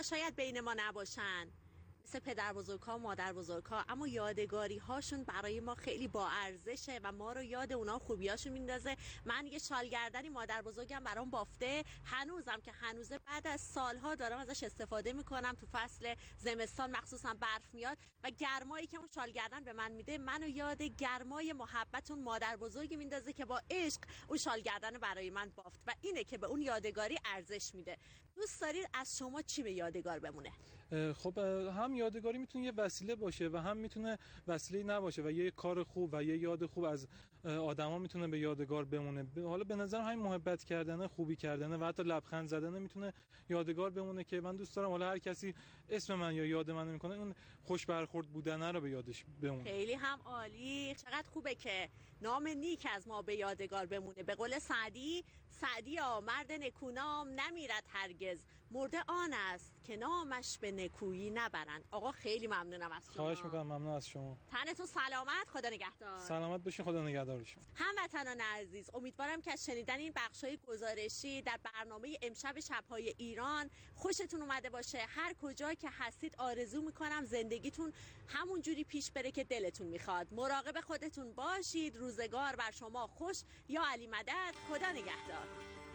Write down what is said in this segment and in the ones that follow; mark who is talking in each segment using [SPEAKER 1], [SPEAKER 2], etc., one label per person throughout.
[SPEAKER 1] شاید بین ما نباشن مثل پدر بزرگ‌ها و مادر بزرگ‌ها، اما یادگاری هاشون برای ما خیلی با ارزشه و ما رو یاد اونا خوبیاشون میندازه. من یه شالگردنی مادر بزرگم برام بافته، هنوزم که هنوزه بعد از سالها دارم ازش استفاده میکنم. تو فصل زمستان مخصوصا برف میاد و گرمایی که اون شالگردن به من میده منو یاد گرمای محبت اون مادر بزرگی میندازه که با عشق اون شالگردن برای من بافت و اینه که به اون یادگاری ارزش میده. دوست دارید از شما چی به یادگار بمونه؟
[SPEAKER 2] خب هم یادگاری میتونه یه وسیله باشه و هم میتونه وسیله نباشه و یه کار خوب و یه یاد خوب از آدما میتونه به یادگار بمونه. حالا به نظر همین محبت کردن، خوبی کردن و حتی لبخند زدن میتونه یادگار بمونه که من دوست دارم حالا هر کسی اسم من یا یاد من میکنه اون خوش برخورد بودنه رو به یادش بمونه.
[SPEAKER 1] خیلی هم عالی. چقدر خوبه که نام نیک از ما به یادگار بمونه. به قول سعدی مرد نکونام نمیرد هرگز، مرده آن است که نامش به نکویی نبرند. آقا خیلی ممنونم از شما.
[SPEAKER 2] خواهش میکنم. ممنون از شما.
[SPEAKER 1] تنتون سلامت. خدا نگهدار.
[SPEAKER 2] سلامت باشین. خدا نگهدار شما.
[SPEAKER 1] هموطنان عزیز، امیدوارم که از شنیدن این بخش‌های گزارشی در برنامه امشب شب‌های ایران خوشتون اومده باشه. هر کجا که هستید آرزو میکنم زندگیتون همون جوری پیش بره که دلتون میخواد. مراقب خودتون باشید. روزگار بر شما خوش. یا علی مدد. خدا نگهدار.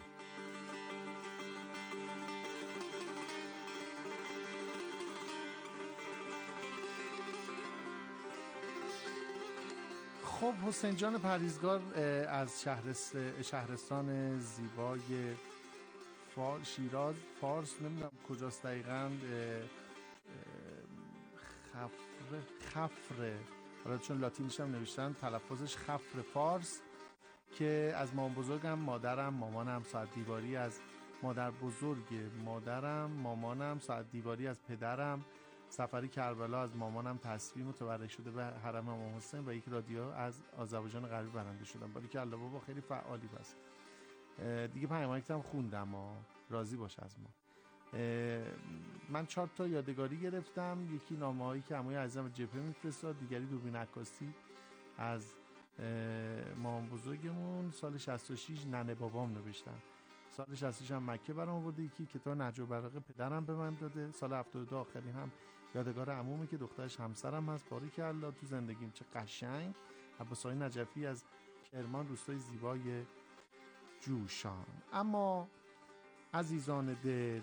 [SPEAKER 3] خب حسین جان پرهیزگار از شهرستان زیبای شیراز، فارس، نمیدونم کجاست دقیقاً، خفره، حالا چون لاتینیش هم نوشتن تلفظش خفر فارس، که از مامان بزرگم، مادرم، مامانم، ساعت دیواری از مادر بزرگ مادرم، مامانم، ساعت دیواری از پدرم، سفری کربلا از مامانم، تصویر متبرک شده به حرم امام حسین و یک رادیو از آذربایجان غربی برنده شدم. ولی که الله بابا خیلی فعالی بس. دیگه پیامکت هم خوندم راضی باش از ما. من 4 تا یادگاری گرفتم. یکی نامه‌هایی که عموی عزیزم جبهه میفرستاد، دیگری دوربین عکاسی از مامان بزرگمون سال 66 ننه بابام نوشتن. سال 66 هم مکه برام آورده. یکی کتاب نهج البلاغه پدرم به من داده. سال 72 آخری هم یادگار عمومی که دخترش همسرم هست. باریک الله تو زندگیم چه قشنگ. عباس‌آقای نجفی از کرمان، روستای زیبای جوشان. اما عزیزان دل،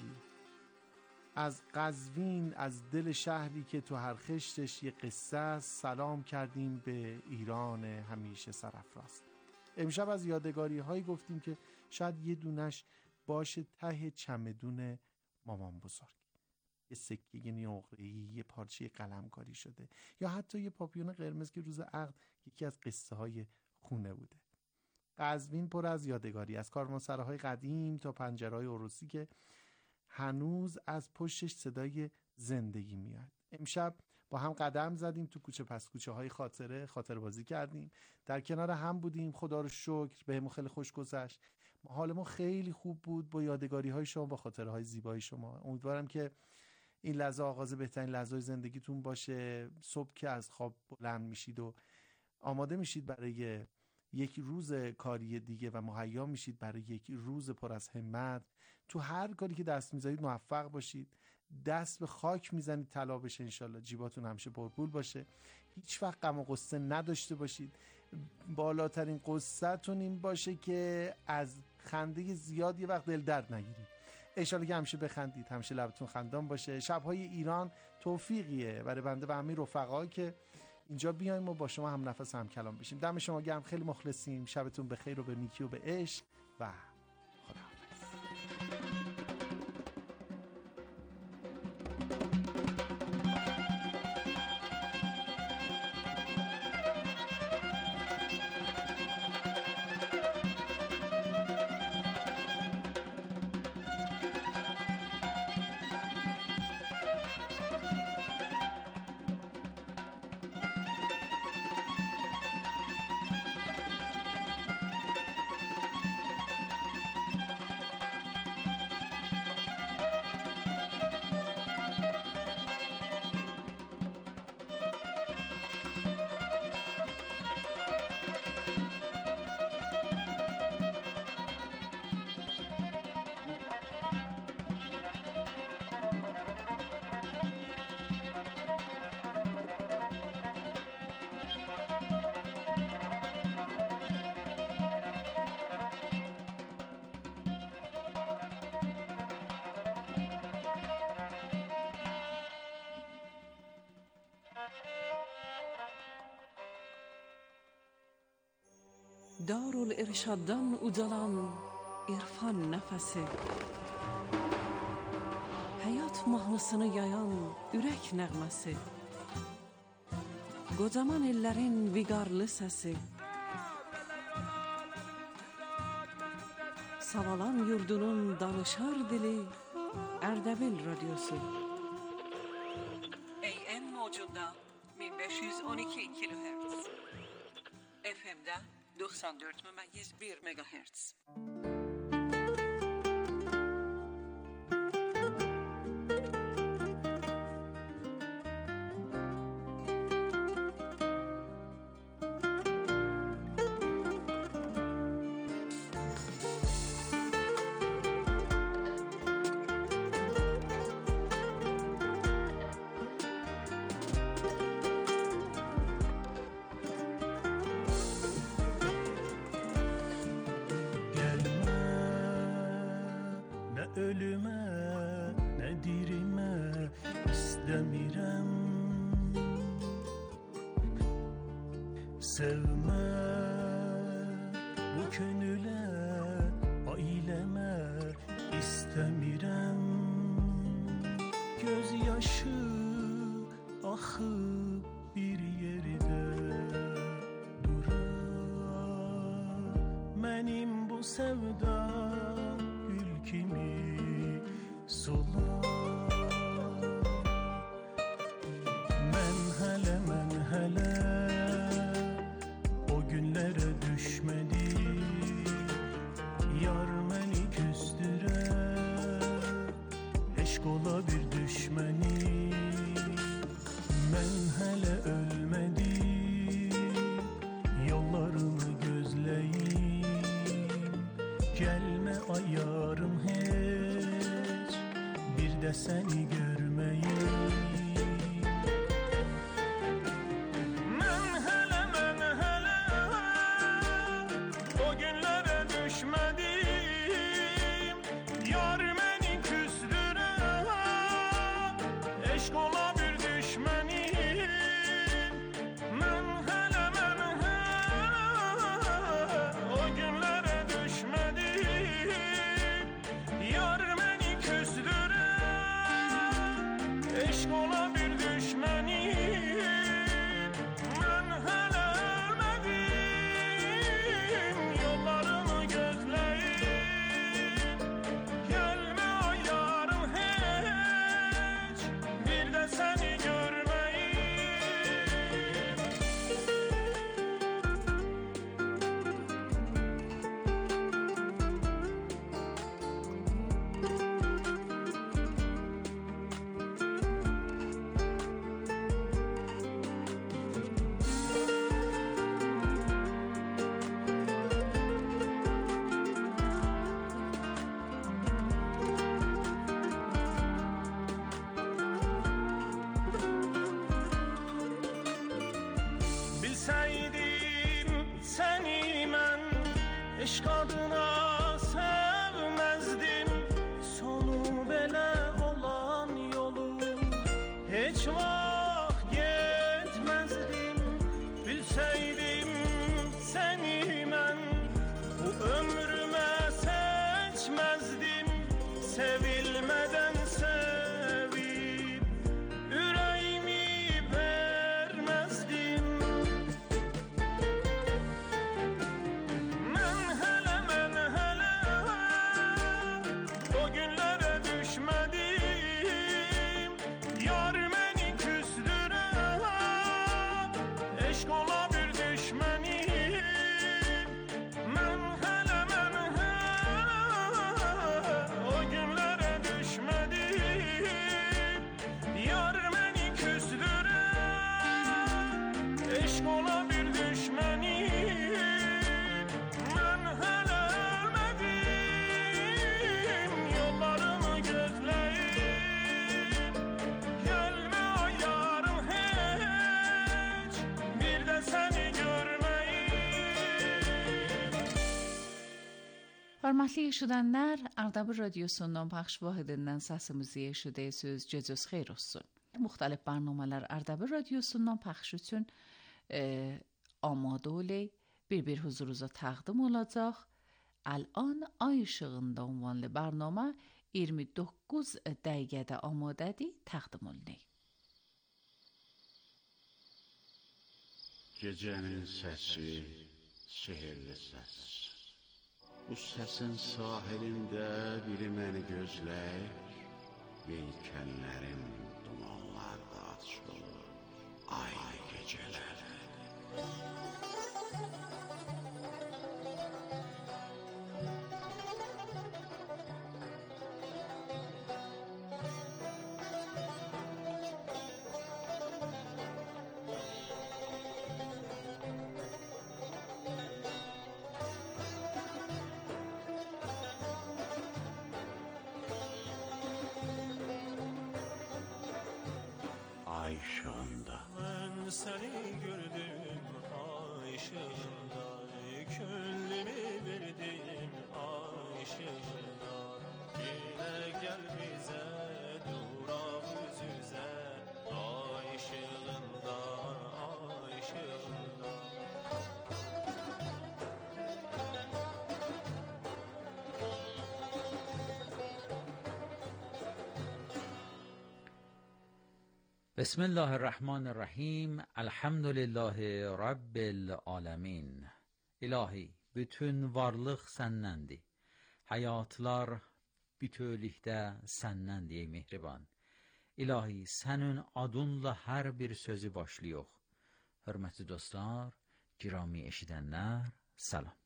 [SPEAKER 3] از قزوین، از دل شهری که تو هر خشتش یه قصه است، سلام کردیم به ایران همیشه سرافراز. امشب از یادگاری هایی گفتیم که شاید یه دونش باشه ته چمدون مامان بزرگ، یه سکه نقره‌ای، یه پارچه قلمکاری شده، یا حتی یه پاپیون قرمز که روز عقد یکی از قصه های خونه بوده. قزوین پر از یادگاری، از کاروانسراهای قدیم تا پنجره‌های عروسی که هنوز از پشتش صدای زندگی میاد. امشب با هم قدم زدیم تو کوچه پس کوچه های خاطر بازی کردیم، در کنار هم بودیم. خدا رو شکر بهمون خیلی خوش گذشت. حال ما خیلی خوب بود با یادگاری های شما، با خاطره های زیبای شما. امیدوارم که این لحظه آغاز بهترین لحظه‌های زندگیتون باشه. صبح که از خواب بلند میشید و آماده میشید برای یک روز کاری دیگه و مهیا میشید برای یک روز پر از همت، تو هر کاری که دست میذارید موفق باشید. دست به خاک میزنید طلا بشه انشالله. جیباتون همیشه پرپول باشه. هیچ وقت غم و غصه نداشته باشید. بالاترین غصه‌تون این باشه که از خنده زیاد یه وقت دل درد نگیرید. انشالله که همیشه بخندید، همیشه لبتون خندان باشه. شب‌های ایران توفیقیه برای بنده و همه رفقا که اینجا بیایم و با شما هم نفس هم کلام بشیم. دم شما گرم، خیلی مخلصیم. شبتون بخیر و به نیکی و به عشق و خدا.
[SPEAKER 4] Darul-Irshaddan ucalan irfan nəfəsi, həyat mahnısını yayan ürək nəğməsi, qocaman ellərin viqarlı səsi, Savalan yurdunun danışar dili Ərdəbil radyosu. AM mocunda 1512 kilohertz, FM'de 94,1 megahertz.
[SPEAKER 5] Ölüme ne dirime istemirem, sevme bu könüle aileme istemirem, gözyaşı akıp bir yerde durar, benim bu sevda gül kimi solar. Men hele o günlere düşmedi, yar beni küstüre, eşk ola bir düşmeni. Men hele ölmedim, yollarını gözleyim, gelme ayarım hiç, bir de seni görmeyim. Men hele o günlere düşmedim, yar beni küstüre, eşk ola bir düşmenim. Men hele o günlere düşmedim, yar beni küstüre, eşk ola bir düşmenim. Men hele ölmedim, yollarını gözleyim, gelme ayarım hiç, bir de seni görmeyim. Bilseydim seni ben eşk adına sevmezdim, sonu böyle olan yolu hiç vah gitmezdim. Bilseydim seni ben bu ömrüme seçmezdim, sevilmeden sevip yüreğimi vermezdim. Men hele o günlere düşmedim, yar beni küstüre, eşk ola bir düşmenim. Men hele o günlere düşmedim, yar beni küstüre, eşk ola bir düşmenim. Men hele ölmedim, yollarını gözleyim, gelme ayarım hiç, bir de seni görmeyim.
[SPEAKER 6] Hörmətli eşidənlər, Ərdəbil radiosundan pəxş vahidindən səsimizi eşidirsiniz. Gecəniz xeyir olsun. Müxtəlif برنامه‌lər Ərdəbil radiosundan pəxş üçün amadə olun bir huzurunuza təqdim olacaq. Al'an ay işığında ünvanlı برنامه 29 dəqiqədə amadədir, təqdim olunur.
[SPEAKER 7] Gecenin sesi, sihirli ses. Bu sesin sahilinde biri beni gözler, yelkenlerim dumanlarda açılır, ay geceler. Ay ışığında.
[SPEAKER 5] Ben seni gördüm ay ışığında, gönlümü verdim ay ışığında. Yine gel bize durak yüz yüze, ay ışığında, ay ışığında.
[SPEAKER 8] بسم الله الرحمن الرحیم. Elhamdülillahi Rabbil alemin. İlahi, bütün varlıq səndəndir. Həyatlar bütövlükdə səndəndir ey mehriban. İlahi, sənin adınla hər bir sözü başlayıq. Hörmətli dostlar, girami eşidənlər, salam.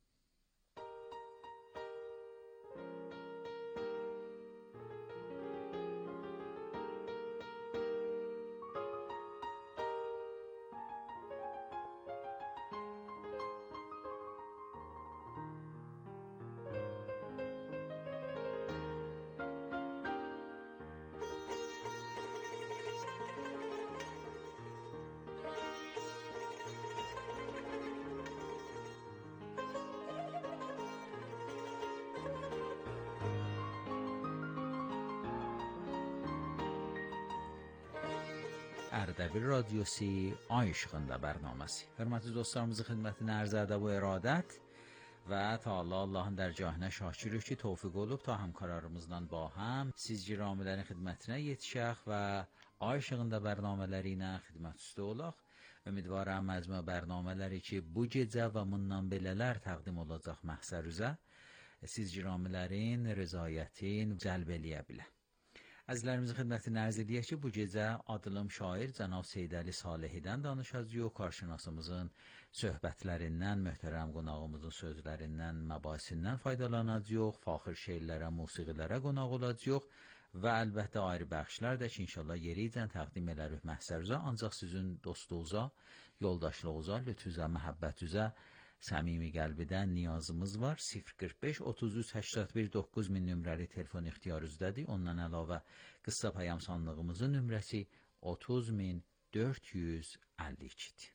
[SPEAKER 8] Ərdəbil Radiosu Ay İşığında bərnaməsi. Hörmətli dostlarımızın xidmətinə ərz ədəb və iradət və Teala Allahın dərgahına şakirik ki, tövfiq olub ta həmkarlarımızla ba həm siz giramilərin xidmətinə yetişək və Ay İşığında bərnamələri ilə xidmət üstə olaq. Ümidvaram məcmə bərnamələri ki, bu gecə və bundan belələr təqdim olacaq məhsər üzə siz giramilərin rızayətin cəlb eləyə bilər. Əzizlərimizin xidmətinə ərz edək ki, bu gecə adılım şair Cənab Seyid Əli Salihidən danışacağıq. Qarşınasımızın söhbətlərindən, möhtərəm qonağımızın sözlərindən, məbahisindən faydalanacağıq. Faxır şeirlərə, musiqilərə qonaq olacağıq və əlbəttə ayrı bəxşlər də ki, inşallah yeriyicən təqdim edərik məhsərizə. Ancaq sizin dostluğuza, yoldaşlığuza, lütfüzə, məhəbbətüzə səmimi qəlbidən niyazımız var. 045 33 81 9000 nömrəli telefon ixtiyarınızdadır. Ondan əlavə qısa payam sandığımızın nömrəsi 30452-dir.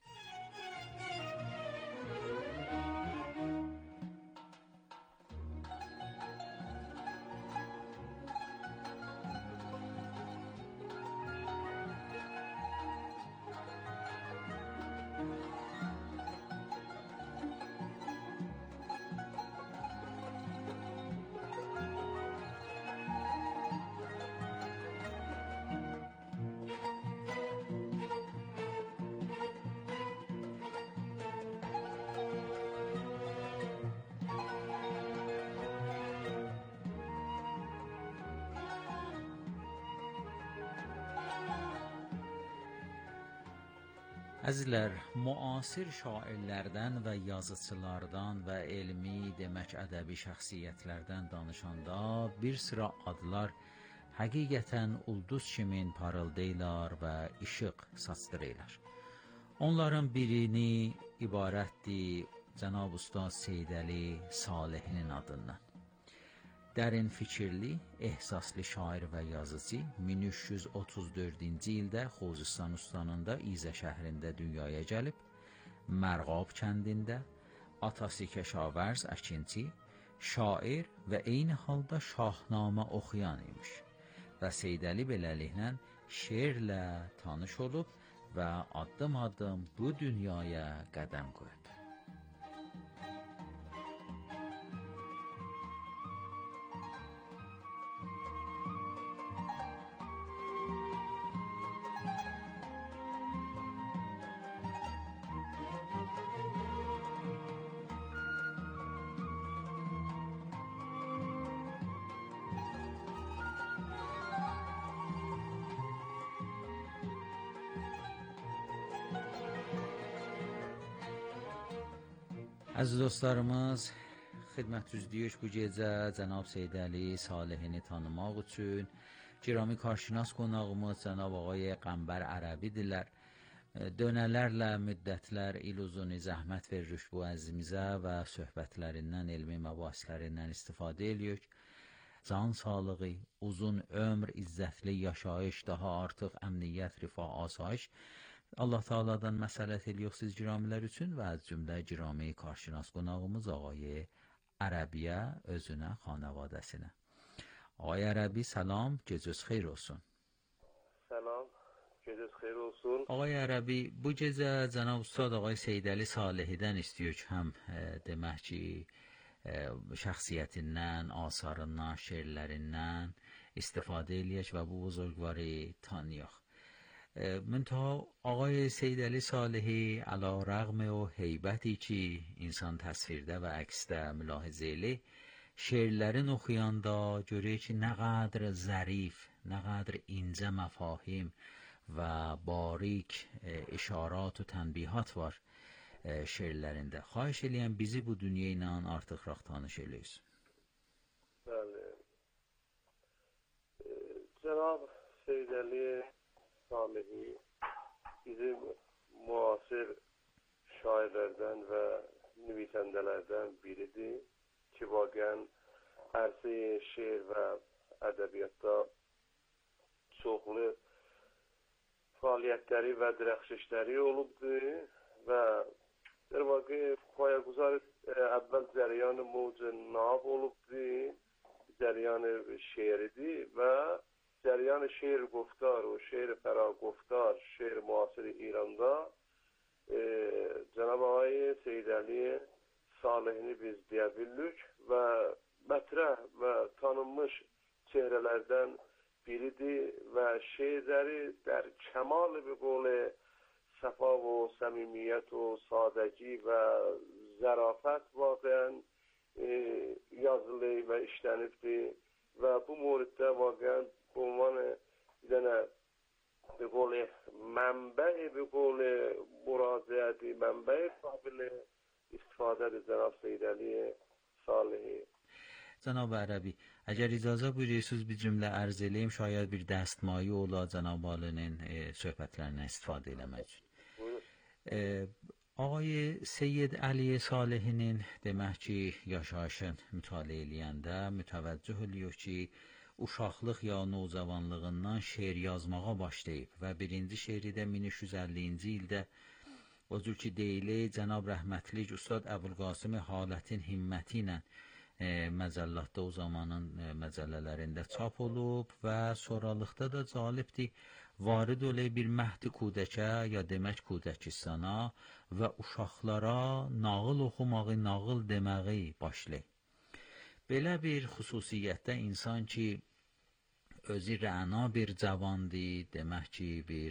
[SPEAKER 8] Əzizlər, müasir şairlərdən və yazıçılardan və elmi, demək ədəbi şəxsiyyətlərdən danışanda bir sıra adlar həqiqətən ulduz kimi parıldayırlar və işıq saçdırırlar. Onların birini ibarətdir Cənab Ustad Seyid Əli Salihinin adından. Dərin fikirli, ehsaslı şair və yazıcı 1334-cü ildə Xuzistan ustanında İzə şəhrində dünyaya gəlib, Mərğab kəndində atası Kəşavərz əkinçi, şair və eyni halda şahnamə oxuyan imiş və Seyid Əli beləliklə şeirlə tanış olub və addım-addım bu dünyaya qədəm qoyub. Aziz dostlarımız, xidmətinizdəyik bu gecə cənab Seyid Əli Salihini tanımaq üçün girami karşınas qonağımız cənab ağay Qəmbər Ərəbidirlər. Dönələrlə müddətlər il uzun zəhmət veririk bu əzimizə və söhbətlərindən, elmi məbahislərindən istifadə edirik. Can sağlığı, uzun ömr, izzətli yaşayış, daha artıq əmniyyət, rifah, asayiş Allah Teala'dan məsləhət edirik siz giramilər üçün və az cümlə girami karşınas qonağımız ağay Ərəbiyə, özünə, xanavadəsinə. Ağay Ərəbi salam, gecəz xeyir olsun.
[SPEAKER 9] Salam, gecəz xeyir olsun.
[SPEAKER 8] Ağay Ərəbi, bu gecə cənab ustad ağay Seyid Əli Salihidən istəyirik həm demək ki, şəxsiyyətindən, asarından, şeirlərindən istifadə eləyək və bu buzurgvarı tanıyaq. منتها آقای سید علی صالحی علی رغم و هیبتی ki insan təsvirdə və əksdə mülahizə elə şeirlərin oxuyanda görək ki nə qədər zərif, nə qədər incə məfahim və barik işarat و tənbihat var şeirlərində. Xahiş eləyəm bizi bu dünya ilə artıqraq tanış eləyiz.
[SPEAKER 9] Bəli. Cənab Seyid Əli Salihi bizim müasir şairlərdən və nüvisəndələrdən biridir ki, vaqəən ərsə-i şeir və ədəbiyyatda çoxlu fəaliyyətləri və dirəxşişləri olubdur və در واقع پایه‌گذار اول جریان موج ناب olubdur, جریان شعری و جریان شعر گفتار و شعر فراگفتار شعر معاصر ایران'da Cenab-ı Ağay Seyid Əli Salihini biz deyə bildik və mətrəh və tanınmış çehrələrdən biridir və şeirləri در کمال به قول صفا و صمیمیت و سادگی و ظرافت واقعا yazılı və işlənibdir və bu موردdə واقعا به عنوان به قول منبع به قول مراجعتی منبع قابل استفاده جناب سید علی صالحی.
[SPEAKER 8] جناب Ərəbi, əgər icazə buyurursunuz bir cümlə ərz eləyim, şayad bir dəstmayi ola Cənab Alinin söhbətlərindən istifadə eləmək üçün. آقای سید علی صالحinin demək ki, yaşayışın mütaliə eləyəndə mütəvəccüh oluyor ki, uşaqlıq ya nocavanlığından şeir yazmağa başlayıb və birinci şeiri də 1350-ci ildə o cür ki deyilir, Cənab rəhmətlik Ustad Əbülqasım Halətin himməti ilə məcəllatda o zamanın məcəllələrində çap olub və sonralıqda da calibdir, varid olayı bir məhdi kudəkə ya demək kudəkistana və uşaqlara nağıl oxumağı, nağıl deməyi başlayıb. Belə bir xüsusiyyətdə insan ki, özü rəna bir cavandır, demək ki, bir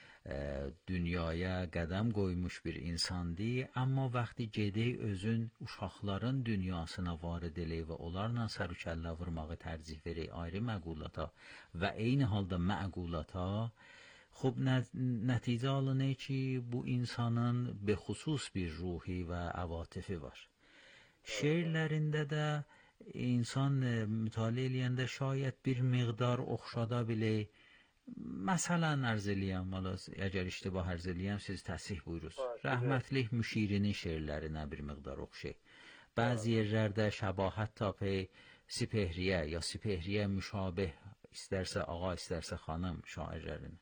[SPEAKER 8] dünyaya qədəm qoymuş bir insandır, amma vaxtı gedək özün uşaqların dünyasına varid eləyib və onlarla sərükəllə vurmağı tərcih verək ayrı məqulata və eyni halda məqulata, خب nəticə alınır ki, bu insanın bexusus bir ruhi və əvatifi var. Şeirlərində də insan mütaliə eləyəndə şayət bir miqdar oxşada bilək. Məsələn ərz eləyəm, əgər iştibah ərz eləyəm, siz təsih buyurursunuz. Rəhmətlik Müşirinin şeirlərinə bir miqdar oxşay. Bəzi yerlərdə şəbahət tapı Sipehriyə ya Sipehriyə müşabih, istərsə ağa, istərsə xanım şairlərinə.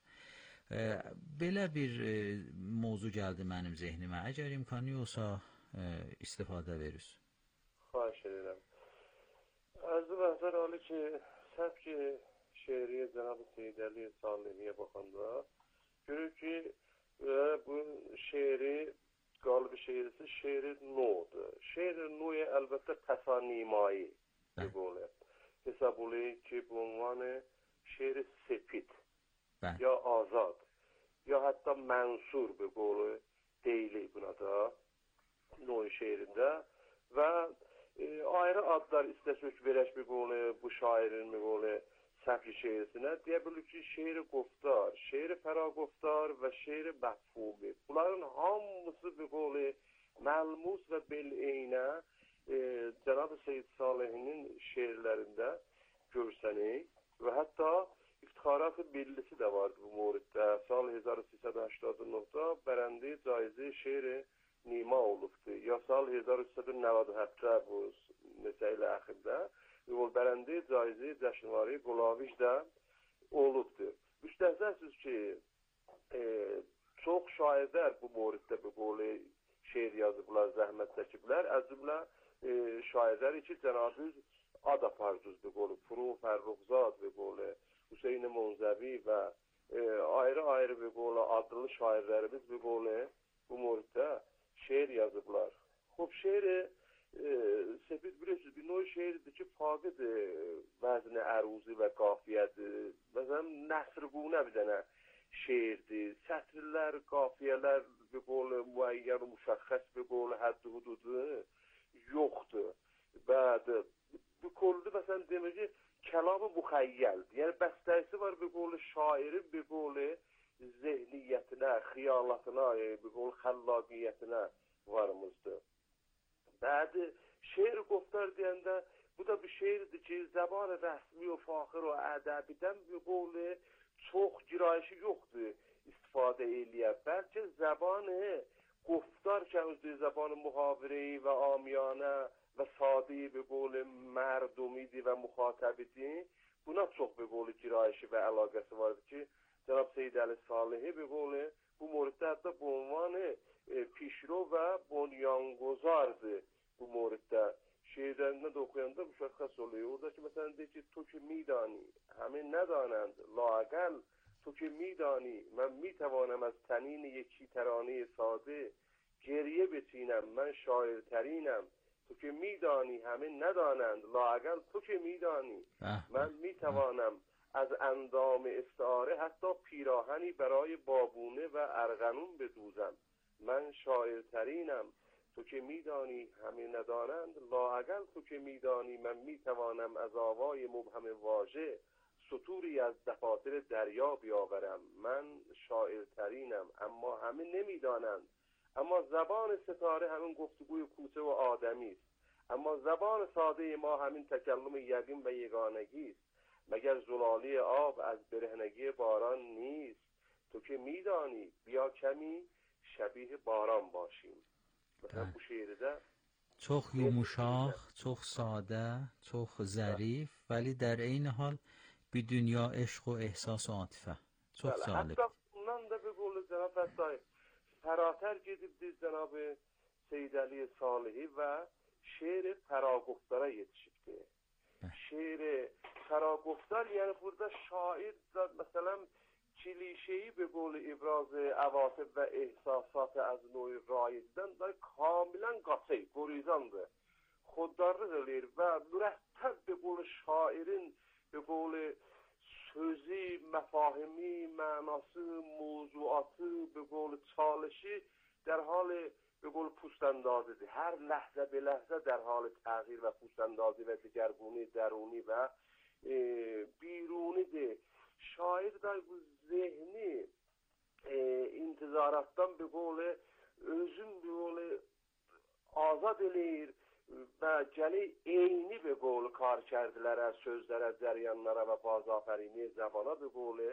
[SPEAKER 8] Belə bir mövzu gəldi mənim zehnimə. Əgər imkanı olsa istifadə verirsiniz.
[SPEAKER 9] Xahiş edirəm. Əziz bəzər halı ki, səbk şeiriyə Cənab-ı Seyid Əli Salihiyə baxanda görür ki, bu şeiri qalibi şeirisi şeiri nodur. Şeiri noya əlbəttə təsanimayi hesab olur ki, bu unvanı şeiri sepit ya azad ya hətta mənsur bir qolu deyilir buna da noy şeirində və ayrı adlar istəsək verək bir qolu bu şairin bir qolu səbki şeirisinə deyə bilir ki, şeiri qoftar, şeiri fəraqoftar və şeiri məhfubi. Bunların hamısı bir qolu məlmus və bel'eynə Cənab-ı Seyyid Salihinin şeirlərində görsənir və hətta iftixarat-ı millisi də vardı bu moriddə. Sal 1389-da bərəndi caizi şeir nima olubdu. Ya sal 1397-də bu məsələ əxirdə bərəndi caizi cəşnvari Qulaviş də olubdu. Müstəhzəsiz ki, çox şairlər bu moriddə bu qolu şeir yazıblar, zəhmət çəkiblər. Az cümlə şairlər ki, Cənab-ı ad aparduz bu qolu, Furu Fərruxzad bu qolu, Hüseyin Munzəvi və ayrı-ayrı bu qolu adlı şairlərimiz bu qolu bu moriddə şeir yazıblar. Xoş şeiri Səfid bilirsiniz, bir növ şeirdir ki, faqıdır vəzni əruzi və qafiyədir. Məsələn, Nəsr-Qunə bir dənə şeirdir. Sətrlər, qafiyələr bir qolu müəyyən, müşəxəs bir qolu həddi hududu yoxdur. Bəli, bu qolda məsələn demək ki, kəlam-ı müxəyyəldir. Yəni, bəstəsi var bir qolu şairin bir qolu zehniyyətinə, xiyalatına, bir qolu xəllaqiyyətinə varımızdır. Bəli, şeir qoftar deyəndə, bu da bir şeirdir ki, zəban-ı rəsmi və faxir və ədəbidən bir qolu çox girayişi yoxdur istifadə eləyə. Bəlkə zəban-ı qoftar ki, özü zəban-ı mühavireyi və amiyanə və sadi bir qolu mərdumidir və müxatəbidir. Buna çox bir qolu girayişi və əlaqəsi vardır ki, Cənab Seyyid Əli Salihi bir qolu bu moriddə hətta bu unvanı pişro və bunyangozardır bu moriddə. Şeirlərində də oxuyanda müşəxəs oluyor. Orada ki, məsələn, deyir ki, tu ki midani, həmin nədanənd, laqəl, tu ki midani, mən mitəvanəm az tənin yeki tərani sadə, geriyə beçinəm, mən şairtərینəm, tu ki midani, həmin nədanənd, laqəl, tu ki midani, mən mitəvanəm از اندام استعاره حتی پیراهنی برای بابونه و ارغنون بدوزم من شاعرترینم تو که میدانی همه ندانند لااقل تو که میدانی من میتوانم از آوای مبهم واژه سطوری از دفاتر دریا بیاورم من شاعرترینم اما همه نمیدانند اما زبان ستاره همین گفتگوی کوچه و آدمی است اما زبان ساده ما همین تکلم یقین و یگانگی است مگر زلالی آب از برهنگی باران نیست تو که میدانی بیا کمی شبیه باران باشیم. مثلا bu şiirdə
[SPEAKER 8] çox yumuşaq, çox sadə, çox zərif, vəli در عین حال bir dünya eşq و احساس و عاطفه. Çox cəlib.
[SPEAKER 9] Hətta bundan da bir qolu Cənab Fəttay fəratər gedibdir Cənab Seyyid Əli Salihi və şeir fəraqoftara yetişibdir. Şeir fəraqoftar, yəni burada şair da məsələn klişeyi به قول ابراز عواطف و احساسات از نوع رایجdən da kamilən qaçay, qorizandır. Xoddarlıq eləyir və mürəttəb به قول şairin به قول sözü, məfahimi, mənası, mövzuatı, به قول çalışı در حال به قول پوستاندازیdir. Hər ləhzə به ləhzə در حال تغییر و پوستاندازی و دگرگونی درونی و بیرونیdir. Şair da bu zehni intizaratdan bir qolu özün bir qolu azad eləyir və gəli eyni bir qolu karkərdilərə, sözlərə, cəryanlara və bazafərini zəbana bir qolu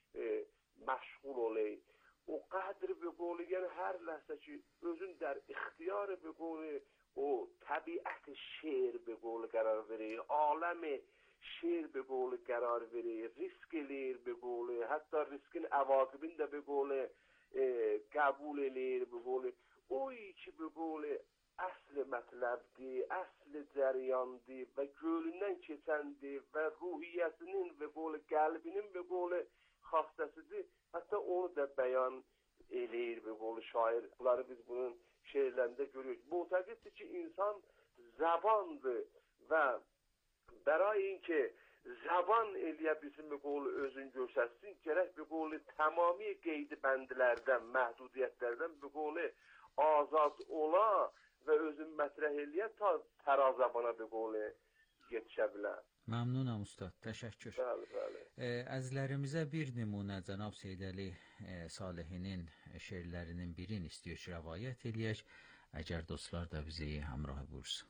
[SPEAKER 9] məşğul olay. O qədr bir qolu, yəni hər ləhsə ki özün در ixtiyar bir qolu o təbiət şeir bir qolu qərar verir, aləmi şeir به قول قرار verir, risk eləyir به قول, hətta riskin əvaqibini də به قول qəbul eləyir به قول. O ki به قول əsl mətləbdir, əsl cəryandır və gölündən keçəndir və ruhiyyəsinin به قول qəlbinin به قول xassəsidir. Hətta onu da bəyan eləyir به قول şair. Bunları biz bunun şeirlərində görüyoruz. Muhtəqiddir ki insan zabandır və برای اینکه زبان eləyə bilsin bir qolu özün göstərsin, gərək bir qolu tamami qeyd bəndlərdən, məhdudiyyətlərdən bir qolu azad ola və özün mətrəh eləyə ta tərazabana bir qolu yetişə bilər.
[SPEAKER 8] ممنونم استاد، تشکر.
[SPEAKER 9] Bəli.
[SPEAKER 8] Əzizlərimizə bir nümunə Cənab Seyyid Əli Salihinin şeirlərinin birini istəyir ki, rəvayət eləyək. اگر dostlar da bizi همراه buyursun.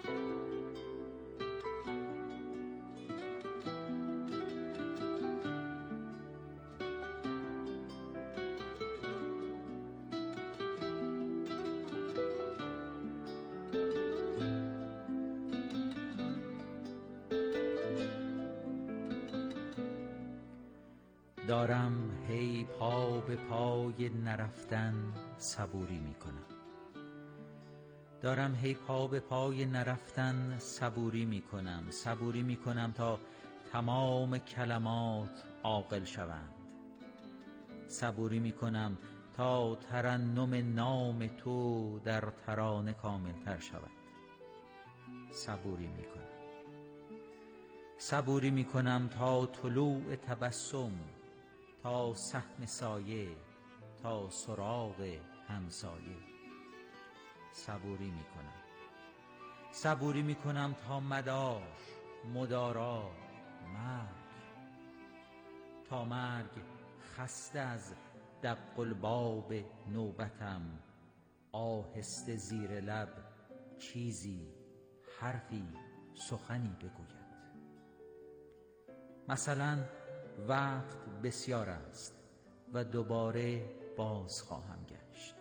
[SPEAKER 8] دارم هی پا به پای نرفتن صبوری میکنم. دارم هی پا به پای نرفتن صبوری میکنم. صبوری میکنم تا تمام کلمات عاقل شوند. صبوری میکنم تا ترنم نام تو در ترانه کامل تر شود. صبوری میکنم. صبوری میکنم تا طلوع تبسم، تا سهم سایه، تا سراغ همسایه. صبوری میکنم. صبوری میکنم تا مدار، مدارا، مرگ. تا مرگ خسته از دق الباب نوبتم، آهسته زیر لب چیزی، حرفی، سخنی بگوید. مثلا وقت بسیار است و دوباره باز خواهم گشت.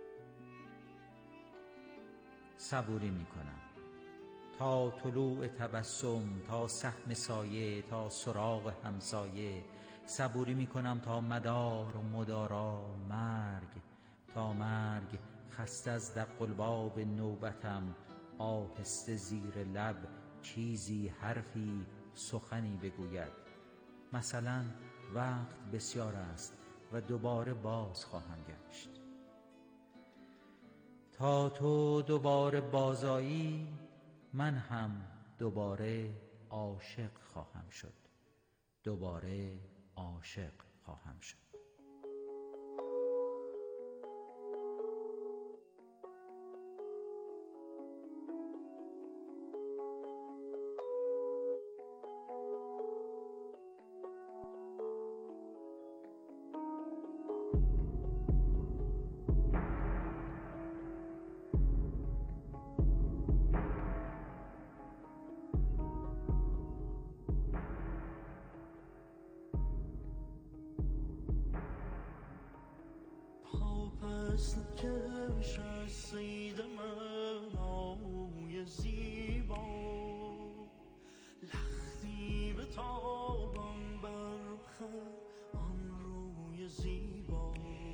[SPEAKER 8] صبوری میکنم تا طلوع تبسم، تا سهم سایه، تا سراغ همسایه. صبوری میکنم تا مدار و مدارا، مرگ. تا مرگ خسته از دق الباب نوبتم، آهسته زیر لب چیزی، حرفی، سخنی بگوید. مثلا وقت بسیار است و دوباره باز خواهم گشت. تا تو دوباره بازآیی، من هم دوباره عاشق خواهم شد. دوباره عاشق خواهم شد.
[SPEAKER 5] کش از صید من آوی زیبا، لختی به تابان برخ آن روی زیبا.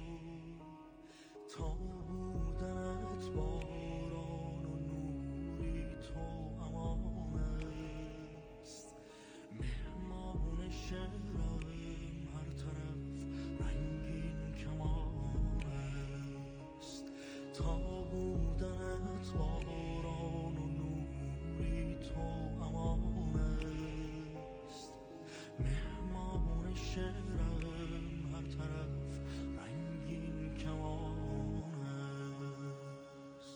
[SPEAKER 5] تا بودنت باران و نوری تو امان است. مهمان شهرم هر طرف رنگین کمان است. تا بودنت باران و نوری تو امان است. مهمان شهرم هر طرف رنگین کمان است.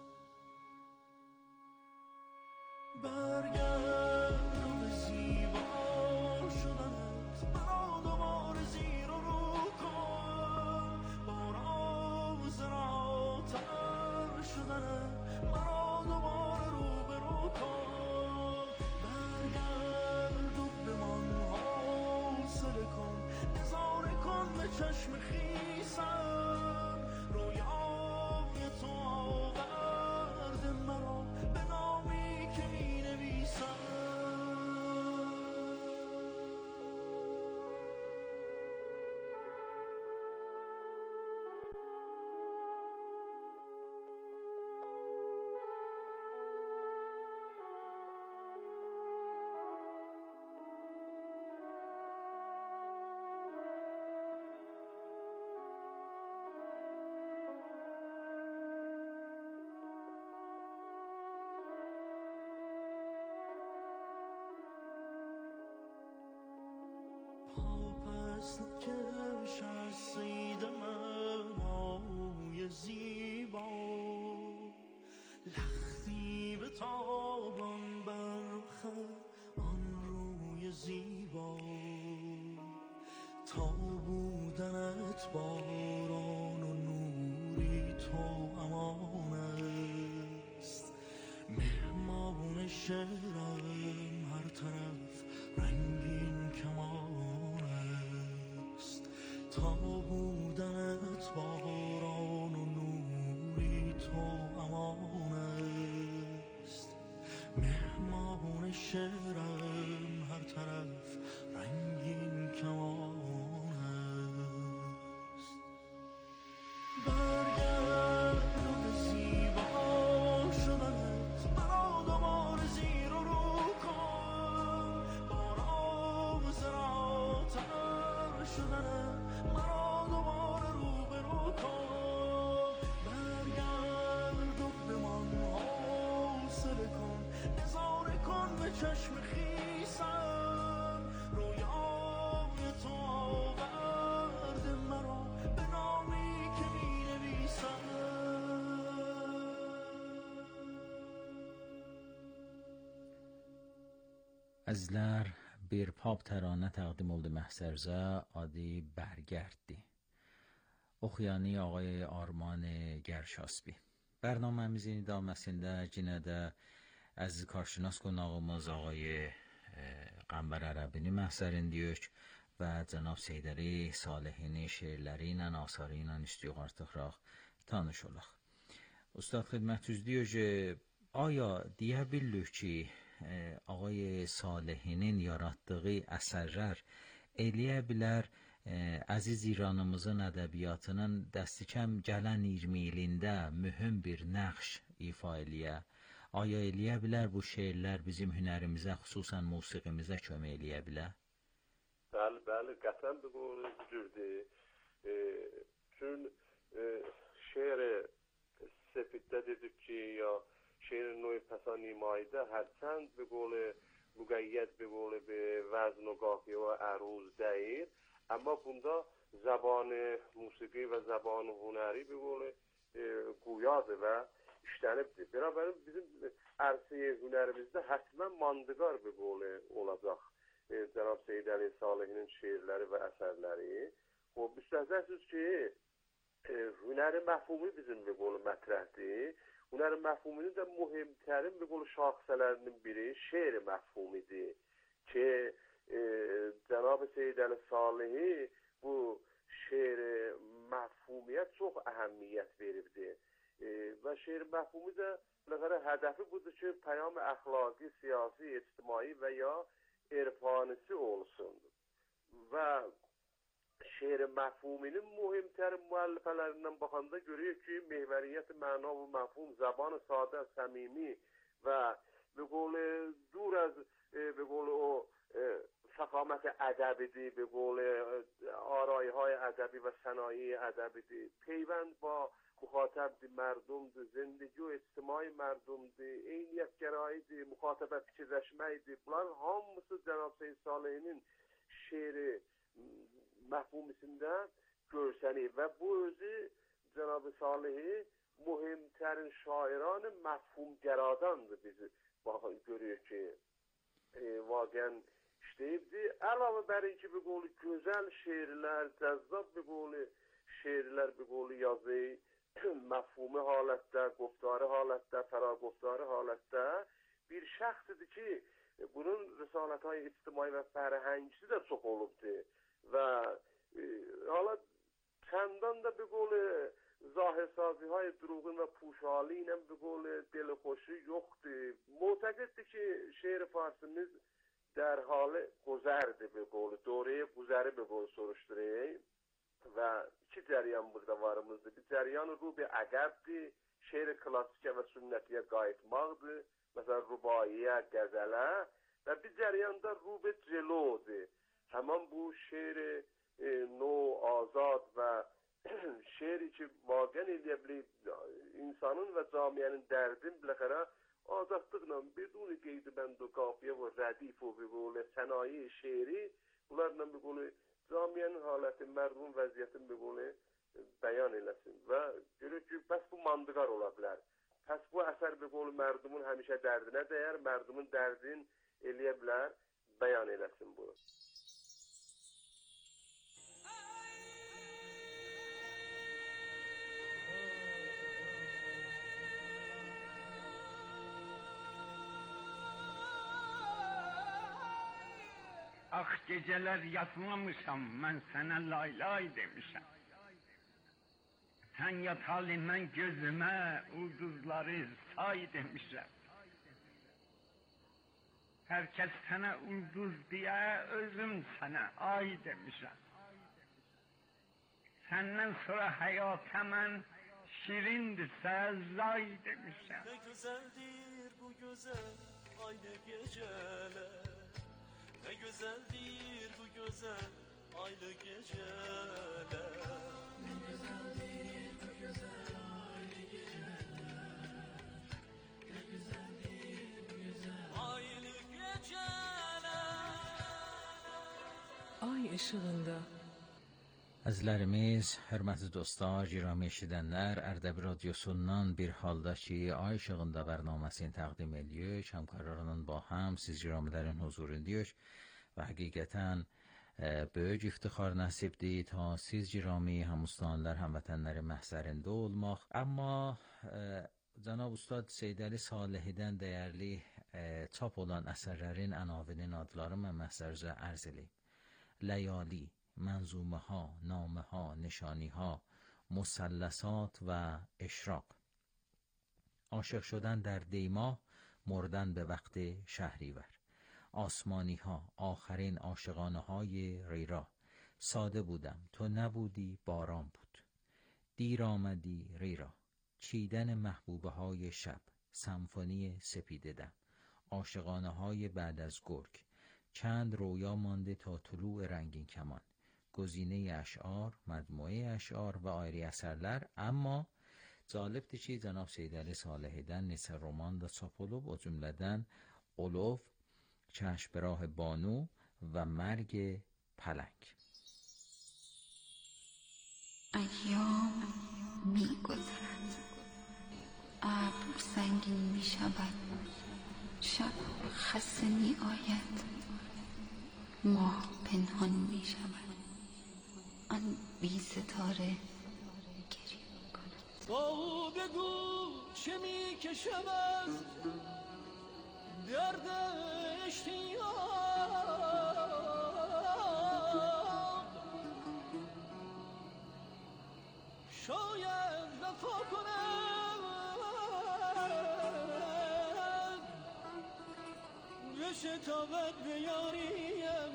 [SPEAKER 5] برگرد رو به زیبا شدنت، مرا دوباره زیر و رو کن. با زراتر شدنت، مرا دوباره رو به رو کن. برگرد و بمان، حوصله کن، نظاره کن به چشم خویشم. رویای تو آورد مرا به نامی که می نویسم. پاپست کش از صید من آوی زیبا، لختی به تابان برخ آن روی زیبا. تا بودنت باران و نوری تو امان بودنت باران و نوری تو امان است. مهمان شعرم هر طرف رنگین کمان است. برگرد و به زیبا شدنت مرا دوباره زیر و رو کن. با ناز راتر شدنت مرا دوباره رو به رو کن. برگرد و بمان حوصله کن، نظاره کن به چشم خیسم. رویای تو آورده مرا به نامی که می نویسم.
[SPEAKER 8] Azlar bir pop təranə təqdim oldu məhsərzə, adı Bərgərddi. Oxuyanı ağay Arman Gərşasbi. Bərnaməmizin idaməsində yenə də əziz karşınas qonağımız ağay Qəmbər Ərəbini məhsərin deyək və cənab Seydəli Salihini şeirləri ilə, asarı ilə istiyor artıqraq tanış olaq. Ustad xidmətüz deyək, aya deyə bilirik ki, ağay Salihinin yaratdığı əsərlər eləyə bilər əziz İranımızın ədəbiyyatının dəstikəm gələn 20 ilində mühüm bir nəqş ifa eləyə. Aya eləyə bilər bu şeirlər bizim hünərimizə, xüsusən musiqimizə kömək eləyə bilər?
[SPEAKER 9] Bəli, bəli, qətlən bu cürdür. Çün şeir sepiddə dedik ki, ya شعر نوع پسانیمایده هرچند به قول مقید به قول به وزن و قافیه و عروض دقیق، اما bunda زبان موسیقی و زبان هنری به قول گویاdır və işlənibdir. Beraber bizim ərsəyə hünərimizdə həttəmən mandıqar bir qol olacaq Cənab Seydəli Salihinin şeirləri və əsərləri. O, müstəhzəsiz ki, hünəri məfhumi bizim bir qolu mətrəhdir. Hünərin məfhuminin də mühimtərin bir qolu şaxsələrinin biri şeir məfhumidir ki, Cənab Seydəli Salihi bu şeir məfhumiyyət çox əhəmiyyət veribdir. Və şeir məfhumi də hədəfi budur ki, pəyam əxlaqi, siyasi, ictimai və ya irfanisi olsun. Və şeir məfhuminin mühimtərin müəllifələrindən baxanda görürük ki, mehvəriyyət məna və məfhum, zaban-ı sadə, səmimi və bir qolu dur az bir qolu o فقامت ادبی به قول آرایهای ادبی و صنایع ادبی پیوند با مخاطب مردم زندگی و اجتماع مردم عینیت گرایی مخاطبت fikirləşmək bunlar hamısı Cənab Seyd Salihinin şeiri məfhumisində görsənir və bu özü Cənab Salihi mühimtərin şairan məfhumgəradandır bizi görüyor ki vaqən işləyibdir. Əlavə bəri ki, bir qolu gözəl şeirlər, cəzzab bir qolu şeirlər, bir qolu yazı, məfhumi halətdə, qoftarı halətdə, fəraqoftarı halətdə bir şəxsidir ki, bunun risalətay ictimai və fərəhəngisi də çox olubdur. Və hala çəndan da bir qolu zahirsazihay duruğun və puşali ilə bir qolu dilxoşu yoxdur. Muhtəqiddir ki, şeir farsimiz در حال گذرده به قول دوره گذره به قول soruşturayım ve iki cəryan burada varımızdır. Bir cəryan رو به عقبdir, şeir klasikə və sünnətiyə qayıtmaqdır. Məsələn, rubaiyə, qəzələ və bir cəryan da رو به جلوdur. Həman bu şeir نو, azad və şeiri ki, vaqən eləyə bilir insanın və camiənin dərdin biləxərə azadlıqla بدون qeyd bənd و qafiyə və rədif و bir qolu sənayi şeiri bunlarla bir qolu camiənin haləti, mərhum vəziyyətin bir qolu bəyan eləsin və görür ki, bəs bu mandıqar ola bilər. Bəs bu əsər bir qolu mərdumun həmişə dərdinə dəyər, mərdumun dərdin eləyə bilər, bəyan eləsin bu.
[SPEAKER 10] Ax geceler yatmamışam, ben sana lay lay demişim. Sen yat halinden gözüme ulduzları say demişim. Herkes sana ulduz diye, özüm sana ay demişim. Senden sonra hayat hemen şirindirse zay demişim.
[SPEAKER 5] Ne güzeldir bu güzel aynı geceler. Ne güzeldir bu güzel aynı geceler. Ne güzeldir bu güzel aynı geceler. Ne güzeldir bu güzel aynı geceler.
[SPEAKER 4] Ay ışığında.
[SPEAKER 8] Əzizlərimiz, hörmətli dostlar, giram eşidənlər, Ərdəbil Radiosundan bir halda ki, Ay İşığında bərnaməsini təqdim edirik. Həmkarlarının با هم siz giramlərin huzurundayıq və həqiqətən böyük iftixar nəsibdir ta siz girami həmüstanlar, həmvətənlərin məhzərində olmaq. Amma Cənab Ustad Seyid Əli Salihidən dəyərli çap olan əsərlərin ənavinin adları mən məhzərizə ərz edeyim. Ləyali, منظومه ها، نامه ها، نشانی ها، مثلثات و اشراق. عاشق شدن در دیماه، مردن به وقت شهریور. آسمانی ها، آخرین عاشقانه های ریرا. ساده بودم، تو نبودی، باران بود. دیر آمدی ریرا. چیدن محبوبه های شب، سمفونی سپیده دم. عاشقانه های بعد از گرگ. چند رویا مانده تا طلوع رنگین کمان. گزینه اشعار، مجموعه اشعار و ayrı əsərlər. Amma cəlibdir ki, Cənab Seyid Əli Salihidən neçə roman da çap olub, o cümlədən Olov, کشف راه بانو و مرگ پلنگ.
[SPEAKER 11] ایام می گذرد، ابر سنگین می شود، شب خسته می آید، ماه پنهان می شود، آن بی ستاره گریه می کند.
[SPEAKER 5] با بگو چه می کشم از درد اشتیاق، شاید وفا کنم بشتابد به یاریم.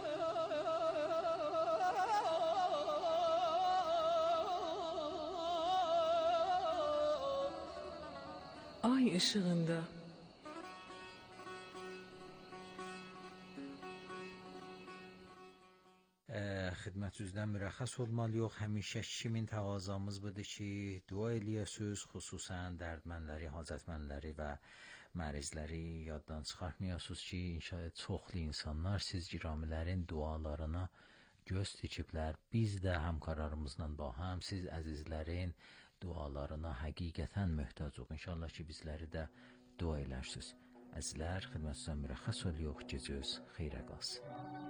[SPEAKER 4] Ay ışığında.
[SPEAKER 8] Xidmətinizdən mürəxxəs olmalıyıq. Həmişə kimin təqazamız budur ki, dua eləyəsiniz, xüsusən dərdmənləri, hacətmənləri və mərizləri yaddan çıxartmayasınız ki, inşallah çoxlu insanlar siz giramilərin dualarına göz dikiblər. Biz də həmkarlarımızla ba هم siz əzizlərin dualarına həqiqətən möhtacıq. İnşallah ki, bizləri də dua elərsiniz. Əzizlər, xidmətinizdən mürəxxəs oluyuq. Gecəniz xeyrə qalsın.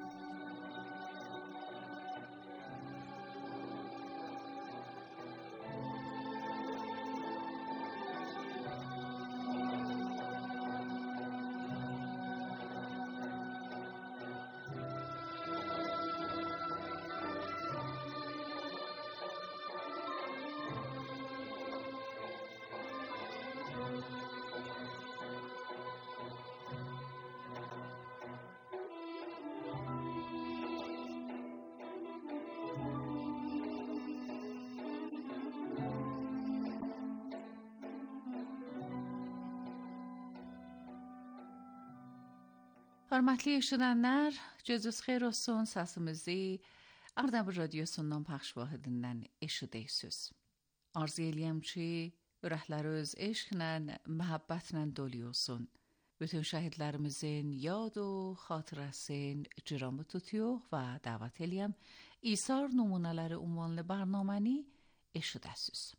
[SPEAKER 6] Hörmətli eşidənlər, gecəniz xeyir olsun. Səsimizi Ərdəbil Radiosundan pəxş vahidindən eşidirsiniz. Arzu eləyəm ki, ürəkləriniz eşqlə, məhəbbətlə dolu olsun. Bütün şəhidlərimizin yad و xatirəsini ciramı tutuyuq və dəvət eləyəm İsar nümunələri ünvanlı bərnaməni eşidəsiniz.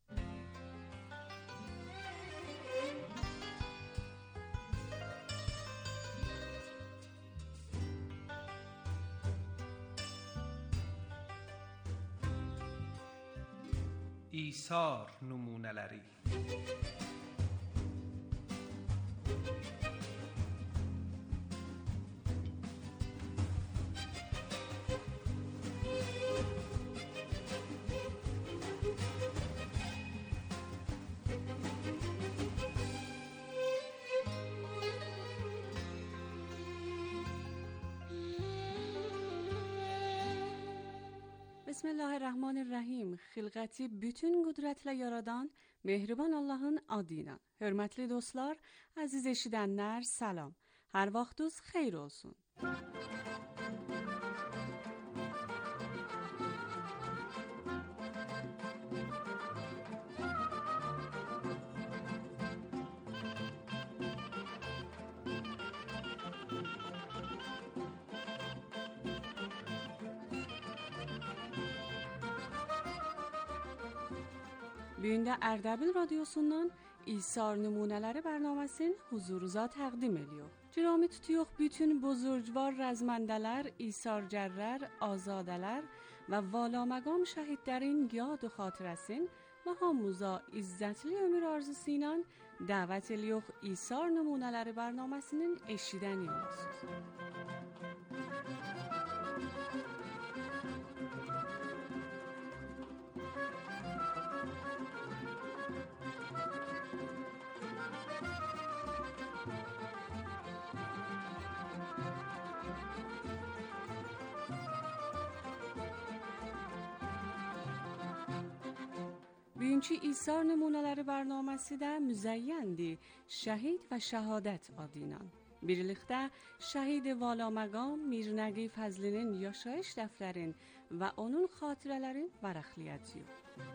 [SPEAKER 12] İsar numuneleri.
[SPEAKER 13] Bismillahirrahmanirrahim. Xilqəti bütün qüdrətlə yaradan mehriban Allahın adıyla. Hörmətli dostlar, əziz eşidənlər, salam. Hər vaxtınız xeyir olsun. Büyündə Ərdəbil Radiosundan İsar Nümunələri bərnaməsini huzurunuza təqdim ediyor. Cürami tutuyor bütün buzurgvar rəzməndələr, İsargərlər, azadələr və vala məqam şəhidlərin yad və xatirəsin və hamıza izzətli ömür arzusu ilə dəvət ediyor İsar Nümunələri bərnaməsinin eşidəni olsun. Bugünkü İsar Nümunələri bərnaməsi də müzəyyəndir Şəhid və Şəhadət adıyla. Birlikdə Şəhid Vala Məqam Mirnəqi Fəzlinin yaşayış dəftərin və onun xatirələrin vərəqləyəcəyik.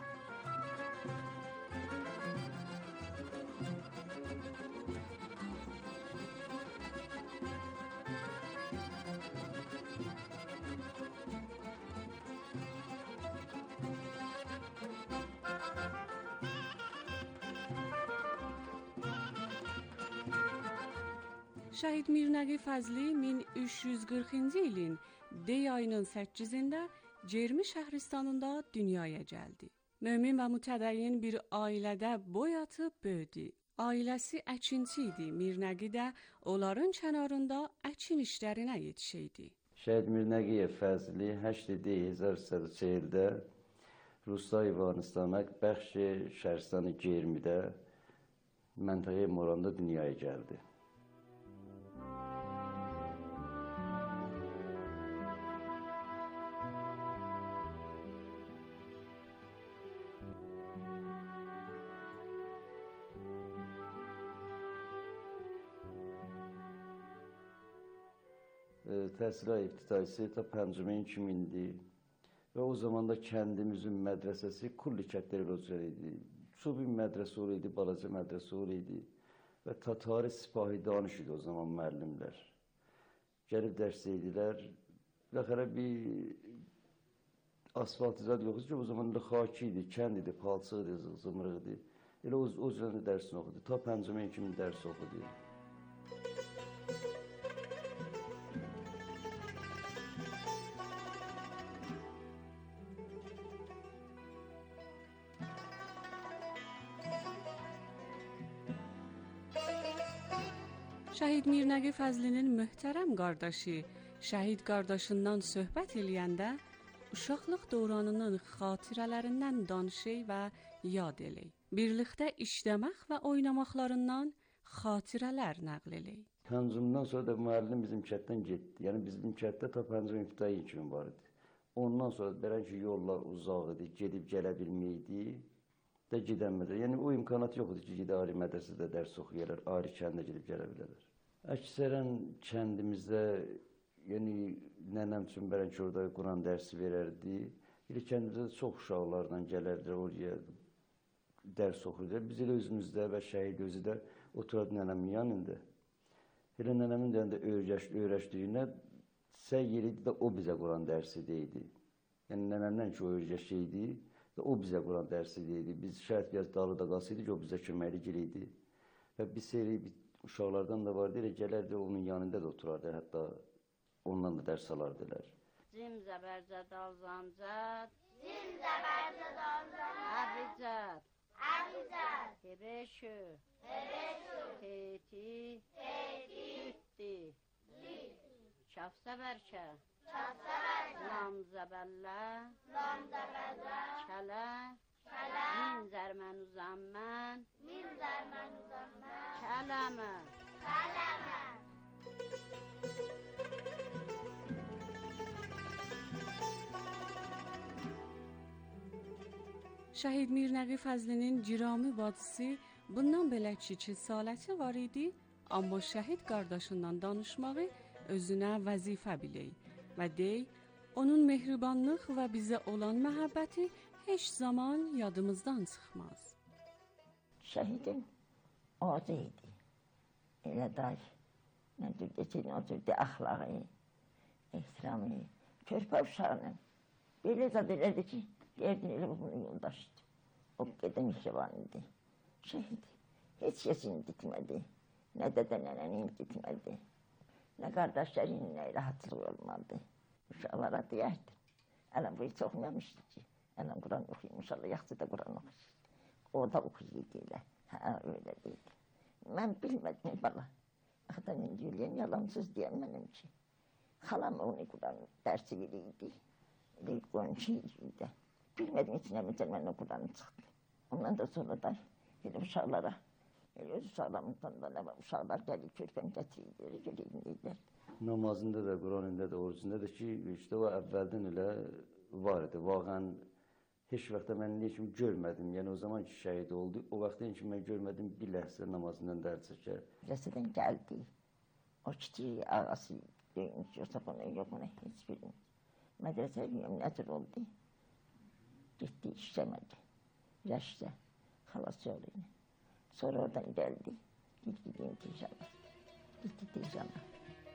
[SPEAKER 13] Şəhid Mirnəqi Fəzli 1340-cı ilin dey ayının 8-də Cermi şəhristanında dünyaya gəldi. Mömin və mütədəyin bir ailədə boy atıb böyüdü. Ailəsi əkinçi idi. Mirnəqi də onların kənarında əkin işlərinə yetişirdi.
[SPEAKER 14] Şəhid Mirnəqiyev Fəzli 8 dey 1340-da Ruslar İvanistana bəxş şəhristanı Cermidə məntəqə Moranda dünyaya gəldi. Təhsilə ibtidaisi ta pəncəməyin kimi indi və o zaman da kəndimizin mədrəsəsi Kulli Kətlər idi. Çubi mədrəsə oluydu, balaca mədrəsə oluydu və Tatari sipahi danış idi o zaman müəllimlər. Gəlib dərs eydilər və xərə bir asfalt izad yox idi ki, o zaman da xaki idi, kənd idi, palçıq idi, zımrıq idi. Elə o cürəndə dərsini oxudu, ta pəncəməyin kimi dərs oxudu.
[SPEAKER 13] Şəhid Mirnəqi Fəzlinin möhtərəm qardaşı, şəhid qardaşından söhbət eləyəndə uşaqlıq dövranının xatirələrindən danışır və yad eləyir. Birlikdə işləmək və oynamaqlarından xatirələr nəql eləyir.
[SPEAKER 14] Pəncəmdən sonra da müəllim bizim kətdən getdi. Yəni bizim kətdə ta pəncəm ibtidai kimi var idi. Ondan sonra deyirəm ki, yollar uzaq idi, gedib gələ bilməydi də gedəmədi. Yəni o imkanat yox idi ki, gedə ali mədrəsədə dərs oxuyarlar, ali kəndə gedib gələ bilərlər. Əksərən kəndimizdə, yəni nənəm üçün bəlkə ki, orada Quran dərsi verərdi. Elə kəndimizdə çox uşaqlardan gələrlər oraya dərs oxuyurlar. Biz elə özümüzdə və şəhid özü də oturardı nənəmin yanında. Elə nənəmin də öyrəşdiyinə səy yeriydi də o bizə Quran dərsi deyildi. Yəni nənəmdən ki, o öyrəşəydi və o bizə Quran dərsi deyildi. Biz şəhid biraz dalıda qalsaydı ki, o bizə köməkli girəydi. Və bir seri uşaqlardan da vardı, elə gələrdi, onun yanında da oturardı, hətta ondan da dərs alardılar.
[SPEAKER 15] Zim zəbərcə dalzancad, zim zəbərcə dalzancad, əbicad, əbicad, hebeşü, hebeşü, teti, teti, lütti, lütti, şafsəbərkə, şafsəbərkə, lam zəbəllə, lam zəbəllə, kələ, kələ, min zərmən uzammən, min zərmən uzammən, kələmə, kələmə.
[SPEAKER 13] Şəhid Mirnəqi Fəzlinin Cirami bacısı bundan belə 2 saləti var idi, amma şəhid qardaşından danışmağı özünə vəzifə biley və dey, onun mehribanlıq və bizə olan məhəbbəti heç zaman yadımızdan çıxmaz.
[SPEAKER 16] Şəhidin adı idi, elə day, nədir geçin oturdu əxlağı, ehtiramı, körpə uşağının. Belə zad elədi ki, gördün elə bunun yoldaşıdır. O qədər mihriban idi. Şəhid heç kəsin gitmədi, nə dədə nənənin gitmədi, nə qardaşlarının nə rahatlıq olmadı. Uşaqlara deyərdim, ələm bu heç oxumamışdı ki, ələm Quran oxuyum, inşallah yaxşı da Quran oxuyur. O da oxuyurdu elə, hə, öyle deyildi. Mən bilmədim bala, axıdan indi öləyəm, yalansız deyəm mənim ki. Xalam onu Quran dərsi verirdi. Qonşuydu. Bilmədim heç nə qədər mən o Quranı çıxdı. Ondan da sonra da elə uşaqlara, elə öz uşaqlarımızdan da nə var, uşaqlar gəlir, körpəni gətirirlər, görürlər.
[SPEAKER 14] Namazında da, Quranında da, orucunda da ki, işte o əvvəldən elə var idi. Vaqən heç vaxtda mən heç kim görmədim. Yəni o zaman ki şəhid oldu, o vaxtdan ki mən görmədim bir ləhsə namazından dərd çəkər.
[SPEAKER 16] Rəsədən gəldi. O kiçik ağası deymiş, yoxsa bana yox, ona heç bilmir. Mədrəsəyə bilməm, nədir oldu? Getdi, işləmədi. Rəşdə, xalası yoluyla. Sonra oradan gəldi. Gitti Tijana. Gitti Tijana.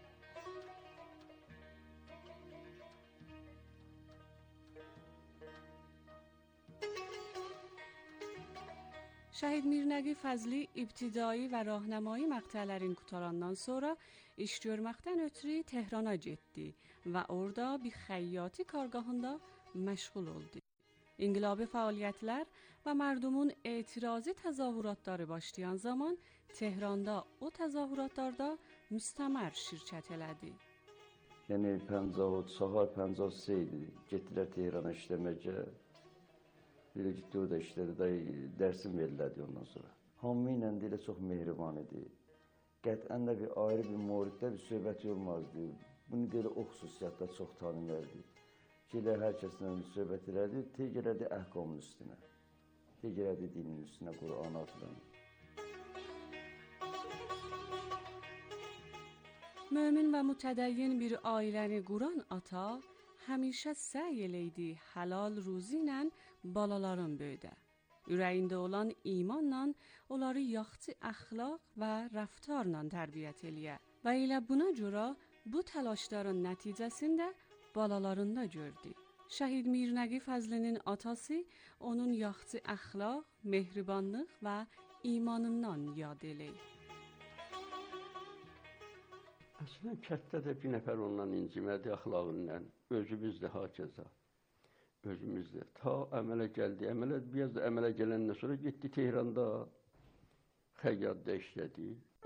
[SPEAKER 13] Şəhid Mirnəqi Fəzli ibtidai və rahnəmai məqtələrin qutarandan sonra iş görməkdən ötürü Tehrana getdi və orada bir xəyyati kargahında məşğul oldu. İnqilabi fəaliyyətlər və mərdumun etirazı təzahüratları başlayan zaman Tehranda o təzahüratlarda müstəmər şirkət elədi.
[SPEAKER 14] Yəni 54, sahar 53 idi. Getdilər Tehrana işləməkə. Belə ciddi orada işlədi, dərsim verilədi ondan sonra. Hamı ilə də elə çox mehriban idi. Qətən də bir ayrı bir muriddə bir söhbət olmazdı. Bunu belə o xüsusiyyətdə çox tanınırdı. Gələr hər kəslə söhbət elərdi, tez gələrdi əhkamın üstünə. Tez gələrdi dinin üstünə, Qur'an atılan.
[SPEAKER 13] Mömin və mütədəyyin bir ailəni quran ata, həmişə səy eləydi halal ruzi ilə balaların böyüdə. Ürəyində olan imanla onları yaxşı əxlaq və rəftarla tərbiyyət eləyə və elə buna görə bu təlaşların nəticəsində balalarında gördü. Şəhid Mirnəqi Fəzlinin atası onun yaxşı əxlaq, mehribanlıq və imanından yad eləyir.
[SPEAKER 17] Əslən kətdə də bir nəfər ondan incimədi əxlaqından, özümüz də hakeza. Özümüzdə. Ta əmələ gəldi. Biraz da əmələ gələndən sonra getdi Tehranda xəyyadda işlədi.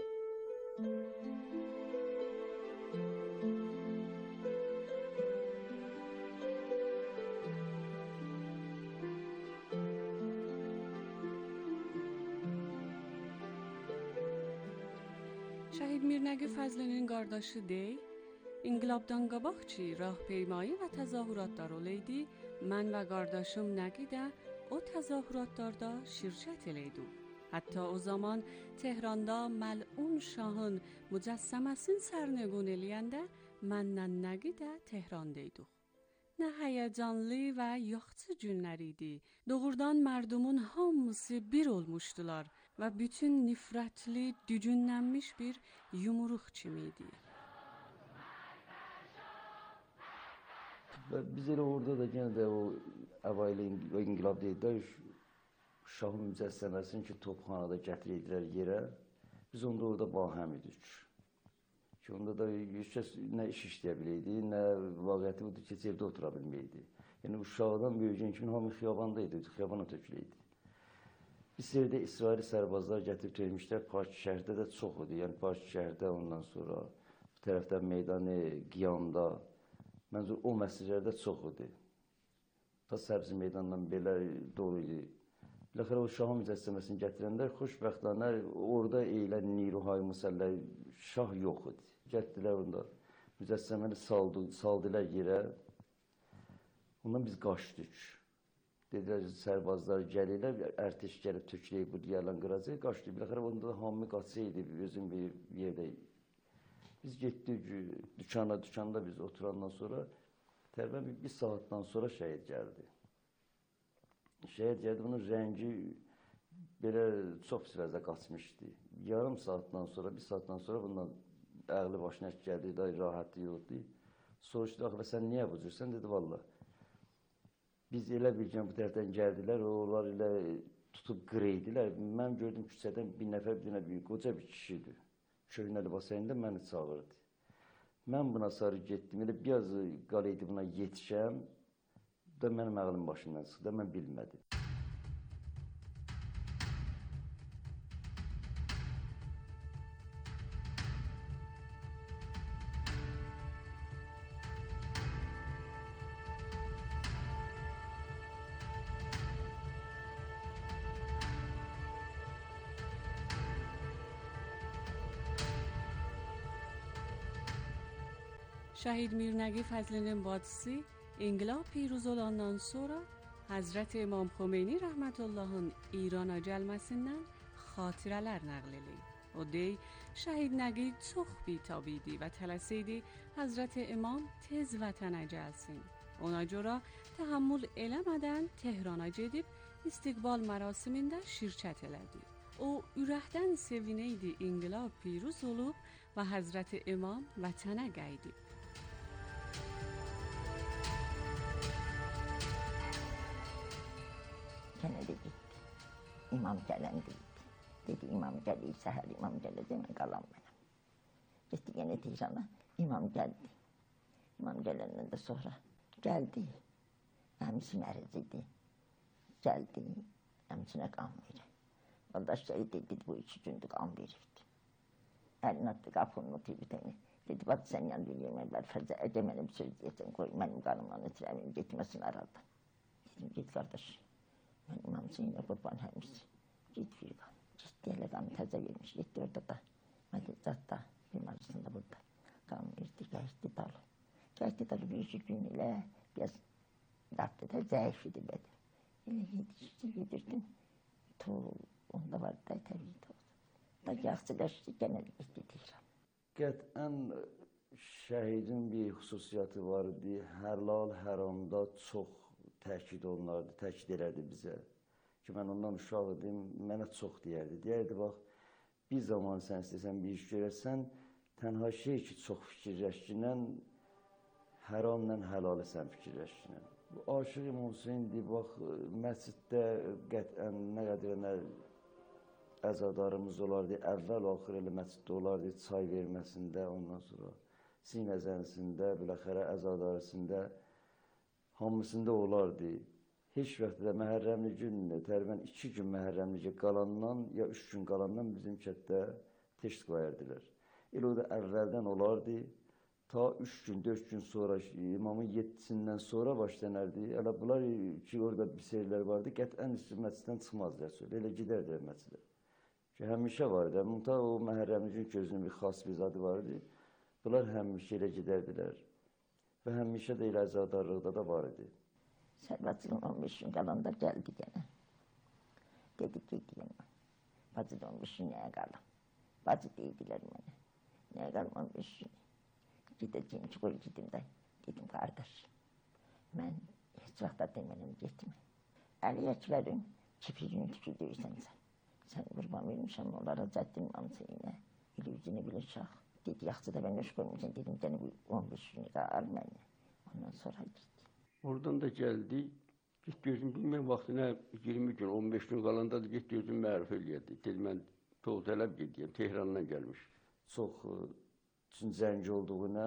[SPEAKER 13] Şəhid Mirnəqi Fəzlinin qardaşı deyil, İnqilabdan qabaq ki, rahpeymayı və təzahüratlar olaydı, mən və qardaşım Nəqi də o təzahüratlarda şirkət eləydik. Hətta o zaman Tehranda məlun şahın mücəssəməsini sərnəqun eləyəndə mənlə Nəqi də Tehrandaydık. Nə həyəcanlı və yaxşı günlər idi. Doğrudan mərdumun hamısı bir olmuşdular və bütün nifrətli, dücünlənmiş bir yumruq kimi idi.
[SPEAKER 14] Biz elə orada da yenə də o əvvəli inqilab deyildi, şahın mücəssəməsini ki, topxanada gətirirdilər yerə, biz onda orada bahəm idik. Ki, onda da heç kəs nə iş işləyə biləydi, nə vaqiyyəti budur ki, evdə otura bilməydi. Yəni, uşaqdan böyüyən kimi hamı xiyabanda idi, xiyabana töküləydi. Bir sərdə İsraili sərbazlar gətirib vermişlər, Park şəhərdə də çox idi. Yəni, Park şəhərdə ondan sonra bu tərəfdən meydanı, qiyamda, məncə o məsələlərdə çox idi. Ta Səbzi meydandan belə doğru idi. Biləxərə o şahın mücəssəməsini gətirənlər, xoşbəxtlanlar, orada eylən Niruhay Musəllər, şah yox idi. Gətdilər onda, mücəssəməni saldılar yerə, ondan biz qaçdık. Dedilər sərbazlar gəlirlər, ərteş gəlib töküləyib bu diyarlan qıracaq, qaçdı. Biləxərə onda da hamı qaçsaydı, özüm bir yerdə. Biz getdik dükanda biz oturandan sonra, təqribən bir saatdan sonra şəhid gəldi. Şəhid gəldi, bunun rəngi belə çox pis vəzə qaçmışdı. Yarım saatdan sonra, bir saatdan sonra bundan əqli başına gəldi, da rahatı yoxdu. Soruşdu, axı, sən niyə bu cürsən? Dedi, valla. Biz elə biləcəm bu tərəfdən gəldilər, onlar elə tutub qıreydilər. Mən gördüm küçədən bir nəfər, bir dənə büyük, qoca bir kişidir. Köhnə libasayında məni çağırdı. Mən buna sarı getdim, elə biraz qalıydı buna yetişəm, da mənim ağlım başından çıxdı, mən bilmədim.
[SPEAKER 13] Şəhid Mir Nəqi Fəzlinin bacısı İnqilab Piruz olandan sonra Həzrət İmam Xomeyni rəhmətullahın İrana gəlməsindən xatirələr nəql edir. O dey, Şəhid Nəqi çox bitab idi və tələsirdi Həzrət İmam tez vətənə gəlsin. Ona görə təhəmmül eləmədən Tehrana gedib istiqbal mərasimində şirkət elədi. O ürəkdən sevinəydi İnqilab Piruz olub və Həzrət İmam vətənə qayıdıb.
[SPEAKER 16] Gene de gitti. İmam gelen değildi. Dedi imam geliyor, seher imam gelecek, ben kalan benim. Gitti gene Tehran'a, imam geldi. İmam gelenden de sonra geldi. Əmsi məriciydi. Geldi, əmsinə qan verir. Yoldaş şəhid dedi, bu 2 gündür qan verirdi. Əlini attı, qapının otu bir tane. Dedi, bak sen yan bilirəm, evlər fərzə, əgə mənim söz deyəsən, qoy, mənim qanımla ötürəmim, getməsin aradan. Dedim, git qardaş. Ben İmam Hüseyin'e kurban vermiş. Git Firgan. Gitti hele kanı təzə vermiş. Gitti orada da. Mədəzzatda bir məclisində burada. Kan verdi, geçti dalı. Geçti dalı bir 2 gün ilə biraz yaptı da zayıf idi bədə. Elə yedirdim. Onda var da təbii oldu. Da yaxşılaşdı, gene gitti Tehran.
[SPEAKER 14] Qətən şəhidin bir xüsusiyyəti var idi. Həlal, həramda çox təkid olunardı, təkid elərdi bizə. Ki, mən ondan uşaq idim, mənə çox deyərdi. Deyərdi, bax, bir zaman sən istəsən bir iş görərsən, tənha şey ki, çox fikirləşkinən, həramla həlalı sən fikirləşkinən. Aşıq İmam Hüseyin deyib, bax, məsciddə qətən nə qədər əzadarımız olardı, əvvəl-axır elə məsciddə olardı, çay verməsində, ondan sonra sinə zənsində, biləxərə əzadarısında, hamısında olardı. Heç vaxt da Məhərrəmli gün, təqribən 2 gün Məhərrəmli qalandan, ya 3 gün qalandan bizim kətdə teşt qoyardılar. Elə o da əvvəldən olardı. Ta 3 gün, 4 gün sonra, imamın 7-sindən sonra başlanardı. Elə bunlar ki, orada bir seyirlər vardı, qətən məsciddən çıxmazlar sonra. Elə gidərdilər məscidə. Ki, həmişə vardı. Muntaq o Məhərrəmli gün gözünün bir xas bir zadı vardı. Bunlar həmişə elə gidərdilər. Və həmişə də elə əzadarlıqda da var idi.
[SPEAKER 16] Sərvətçinin 15 gün qalanda gəldi gene. Dedi ki, deyim mən. Bacı da 15 gün nəyə qalım? Bacı deydilər mənə. Nəyə qalım 15 gün? Gidəcəyim ki, qoy gidim də. Dedim, qardaş, mən heç vaxt da deməlim getmə. Əli Əkbərin kipiyini tükürdüysən sən. Sən qurban vermişəm onlara Cəddin Mamseyinə. İli üzünü bilir şah. Dedi, yaxşı da ben hoş koymuşum. Dedim, gene bu 15 günü qal mənə. Ondan sonra gitti.
[SPEAKER 17] Oradan da geldi. Git gözüm bilmem vaxtına 20 gün, 15 gün qalanda da git gözüm məruf eləyədi. Dedim, mən Toğut Ələb gediyəm, Tehrandan gəlmiş.
[SPEAKER 14] Çox üçün zəngi olduğuna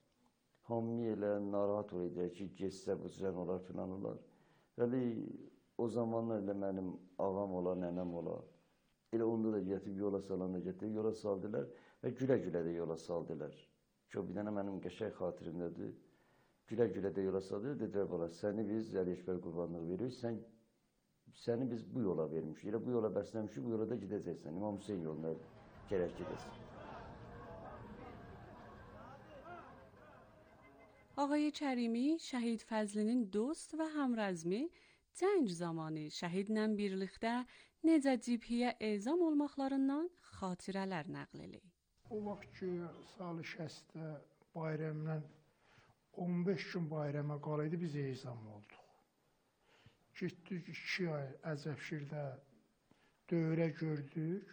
[SPEAKER 14] hamı elə narahat olacaq ki, geçsə bu zən olar, filan olar. Elə o zamanlar elə mənim ağam olar, nənəm olar. Elə onda da getirib yola salanda getirib yola saldılar və gülə-gülə də yola saldılar. Ki, o bir dənə mənim qəşəng xatirimdədir. Gülə-gülə də yola saldılar. Dedilər, bala, səni biz Əli Əkbər qurbanlığı veririk, səni biz bu yola vermişik. Elə bu yola bəsləmişik, bu yola da gedəcəksən. İmam Hüseyin yoluna gərək gedəsən.
[SPEAKER 13] آقای کریمی شهید فضلinin dost و همرزمی Cəng zamanı şəhidlə birlikdə necə cibhiyə ezam olmaqlarından xatirələr nəql eləyir.
[SPEAKER 18] O vaxt ki, salı 60-da bayramdan 15 gün bayrama qalıydı, biz ezam olduq. Getdik 2 ay Əcəfşirdə dövrə gördük.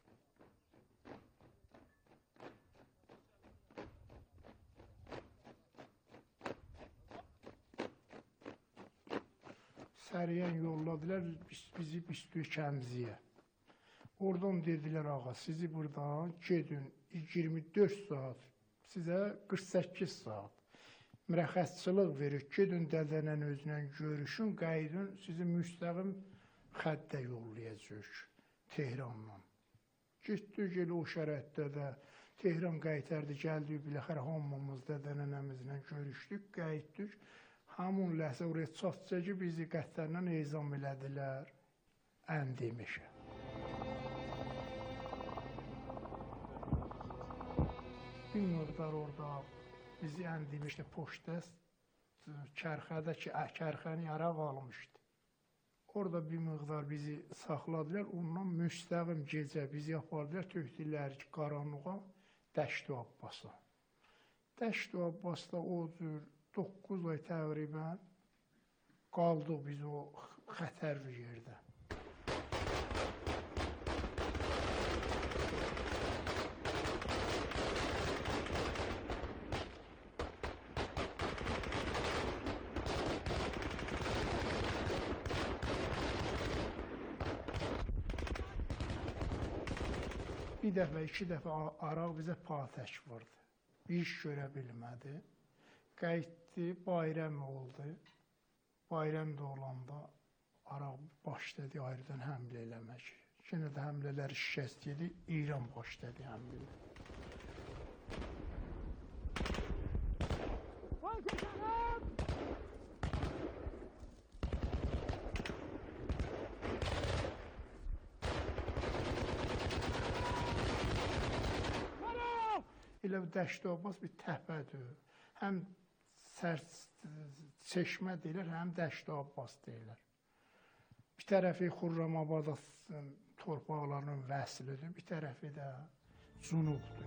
[SPEAKER 18] Səriyən yolladılar bizi Bistoy Kəmziyə. Oradan dedilər, ağa, sizi buradan gedin 24 saat, sizə 48 saat mürəxəsçılıq verir, gedin dədənən özünə görüşün, qaydın, sizi müstəqim xəttə yollayacaq Tehrandan. Getdik elə o şərətdə də Tehran qaytardı, gəldik, biləxər hamımız dədənənəmizlə görüşdük, qayıtdık. Hamun ləhsə oraya çatca ki, bizi qətlərlə ezam elədilər Əndimişə. Bir miqdar orada bizi Əndimişdə poçtda kərxədə ki, kərxəni araq almışdı. Orada bir miqdar bizi saxladılar, ondan müstəqim gecə bizi apardılar, tökdülər ki, qaranlığa Dəşti Abbasa. Dəşti Abbasda o cür 9 ay təqribən qaldıq biz o xətərli yerdə. Bir dəfə, 2 dəfə araq bizə patək vurdu. Bir iş görə bilmədi. Qayıtdı, bayram oldu. Bayram da olanda araq başladı ayrıdan həmlə eləmək. Yenə də həmlələr şikəst yedi, İran başladı həmlə. Elə Dəşti Abbas bir təpədir. Həm çeşmə deyilər, həm Dəşti Abbas deyilər. Bir tərəfi Xurramabad torpaqlarının vəslidir, bir tərəfi də Cunubdur.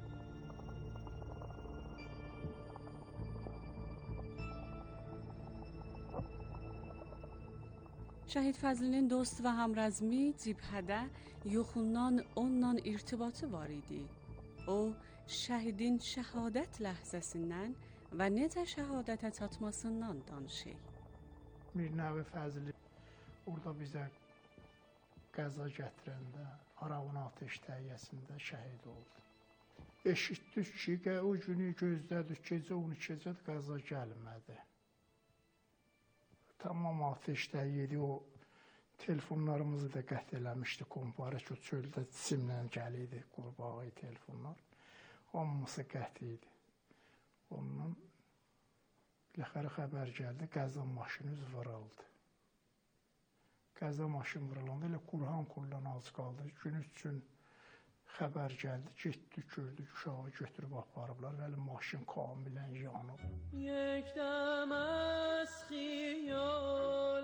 [SPEAKER 13] Şəhid Fəzlinin dost və həmrəzmi cibhədə yoxundan onunla irtibatı var idi. O, şəhidin şəhadət ləhzəsindən və necə şəhadətə çatmasından danışır.
[SPEAKER 18] Mirnəvi Fəzli orada bizə qəza gətirəndə, arağın ateş təyyəsində şəhid oldu. Eşitdik ki, o günü gözlədik, gecə 12-cə qəza gəlmədi. Tamam ateş təyyidi, o telefonlarımızı da qət eləmişdi, komparə ki, o çöldə simlə gəliydi, qurbağı telefonlar. Hamısı qət idi. Ondan biləxərə xəbər gəldi, qəza maşını vuruldu. Qəza maşını vurulanda elə Qurhan az qaldı. Gün üçün xəbər gəldi, getdik, gördük, uşağı götürüb aparıblar və maşın kamilən yanıb.
[SPEAKER 5] Yekdəm əs xiyar